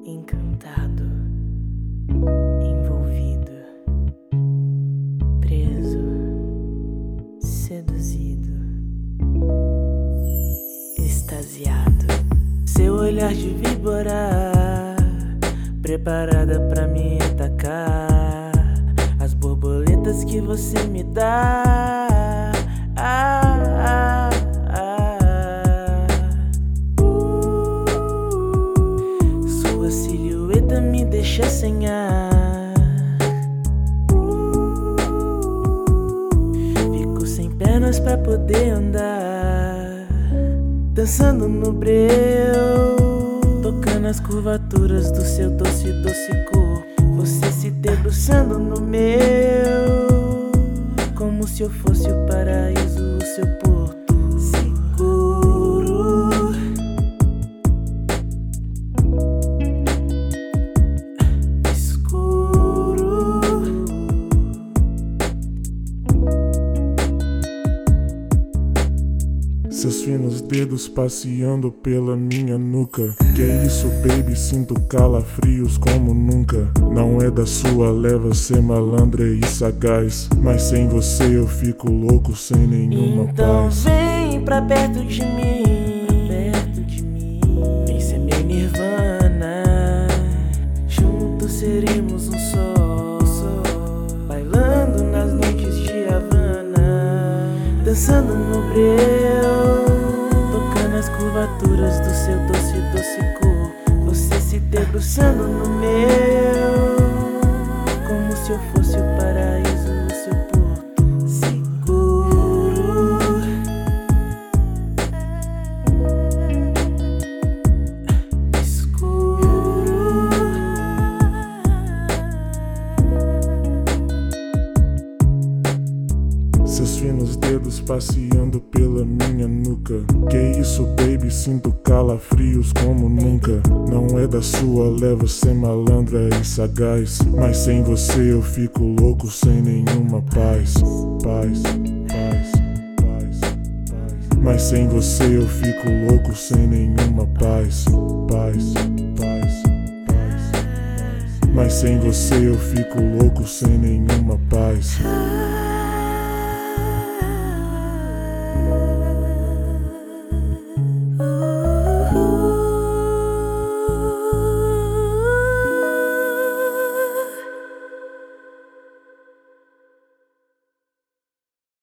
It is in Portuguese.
encantado, envolvido, preso, seduzido, extasiado. Seu olhar de víbora, preparada pra me atacar. As borboletas que você me dá. Sua silhueta me deixa sem ar. Fico sem pernas pra poder andar, dançando no breu, tocando as curvaturas do seu doce, doce corpo. Você se debruçando no meu, como se eu fosse o paraíso, o seu porto seguro. Escuro. Seus finos dedos passeando pela minha nuca. Que é isso, baby? Sinto calafrios como nunca. Não é da sua leva ser malandra e sagaz, mas sem você eu fico louco sem nenhuma então paz. Vem pra perto de mim, vem ser meu nirvana. Juntos seremos um só, bailando nas noites de Havana, dançando no breu, tocando as curvaturas do seu doce, doce corpo. Você se debruçando no meu, como se eu fosse o paraíso, o seu porto seguro. Escuro. Seus finos dedos passeando pela minha nuca. Que é isso, baby? Sinto calafrios como nunca. Não é da sua leva ser malandra e sagaz, mas sem você eu fico louco sem nenhuma paz. Paz, paz, paz, paz. Mas sem você eu fico louco sem nenhuma paz. Paz, paz, paz, paz. Mas sem você eu fico louco sem nenhuma paz.